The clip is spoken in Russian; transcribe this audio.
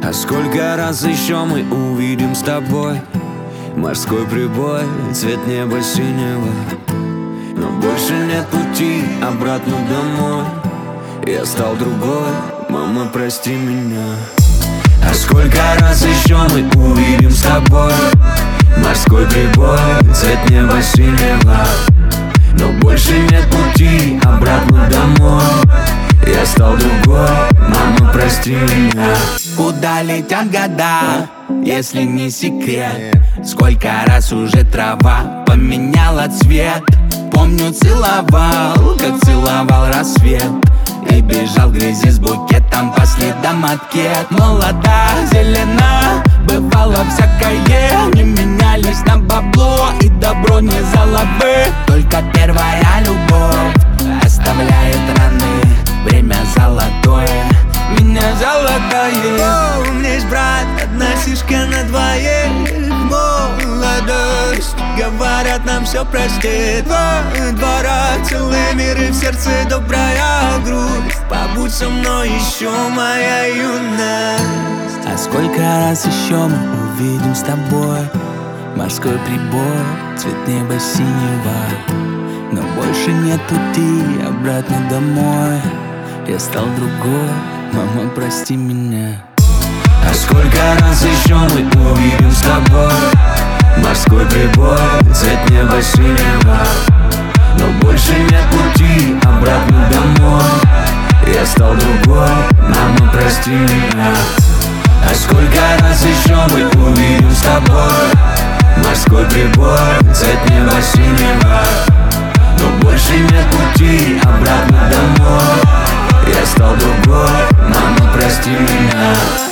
А сколько раз еще мы увидим с тобой морской прибой, цвет неба синего, но больше нет пути обратно домой. Я стал другой, мама, прости меня. А сколько раз еще мы увидим с тобой морской прибой, цвет неба синего, но больше нет пути обратно домой. Я стал другой, мама, прости меня. Куда летят года, если не секрет? Сколько раз уже трава поменяла цвет? Помню, целовал, как целовал рассвет, и бежал в грязи с букетом по следам откет. Молода, зелена, бывало всякое, не менялись на бабло, и добро не залабы. Только первая любовь оставляет раны, время золотое, меня золотое. У меня есть брат, одна сишка на двоих. Молодость, говорят, нам все простит. В дворах целый мир и в сердце добрая грусть. Побудь со мной еще, моя юность. А сколько раз еще мы увидим с тобой морской прибой, цвет неба синего, но больше нет пути обратно домой. Я стал другой, мама, прости меня. А сколько раз еще мы увидим с тобой морской прибой, цвет неба синего, но больше нет пути обратно домой. Я стал другой, мама, прости меня. А сколько раз еще мы увидим с тобой морской прибой, цвет неба синего, но больше нет пути обратно домой. Я стал другой, мама, прости меня.